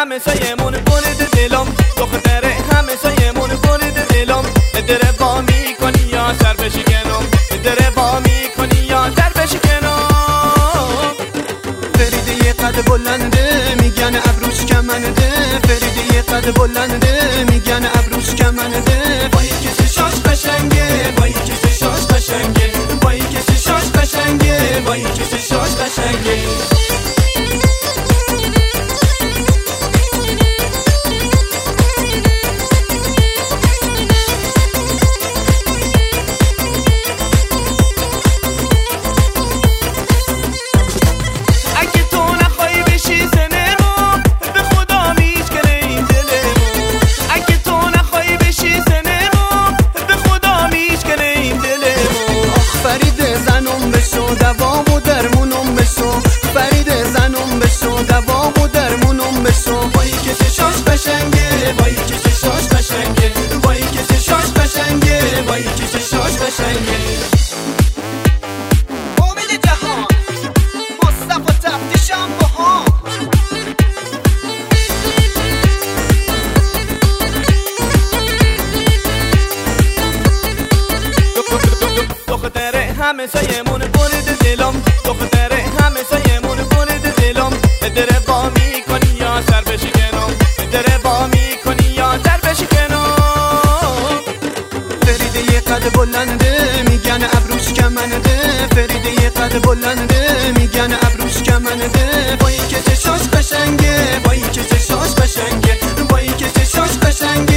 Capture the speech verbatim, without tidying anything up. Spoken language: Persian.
همه سایمون برد دلم، دختره همه سایمون برد دلم. دره با میکنی یا سر بشکنم، دره با میکنی یا سر بشکنم. فریده یه قد بلنده میگن ابروش کمنده، فریده یه قد بلنده میگن ابروش کمنده. با یکی چشاش قشنگه، با یکی چشاش قشنگه، با یکی چشاش قشنگه، با یکی چشاش قشنگه. دوام و درمونم بشو، فرید زنم بشو، دوام و درمونم بشو. با یکی چشاش قشنگه، با یکی چشاش قشنگه، با یکی چشاش قشنگه، با یکی چشاش قشنگه. امید جهان مصطفی تفتیشم باها. دختره همه سایمون برد دلم، دختره همه سایمون برد دلم. دره با میکنی یا سر بشکنم، دره با میکنی یا سر بشکنم. فریده یه قد بلنده میگن ابروش کمنده، فریده یه قد بلنده میگن ابروش کمنده. با یکی چشاش قشنگه، با یکی چشاش قشنگه، با یکی چشاش قشنگه.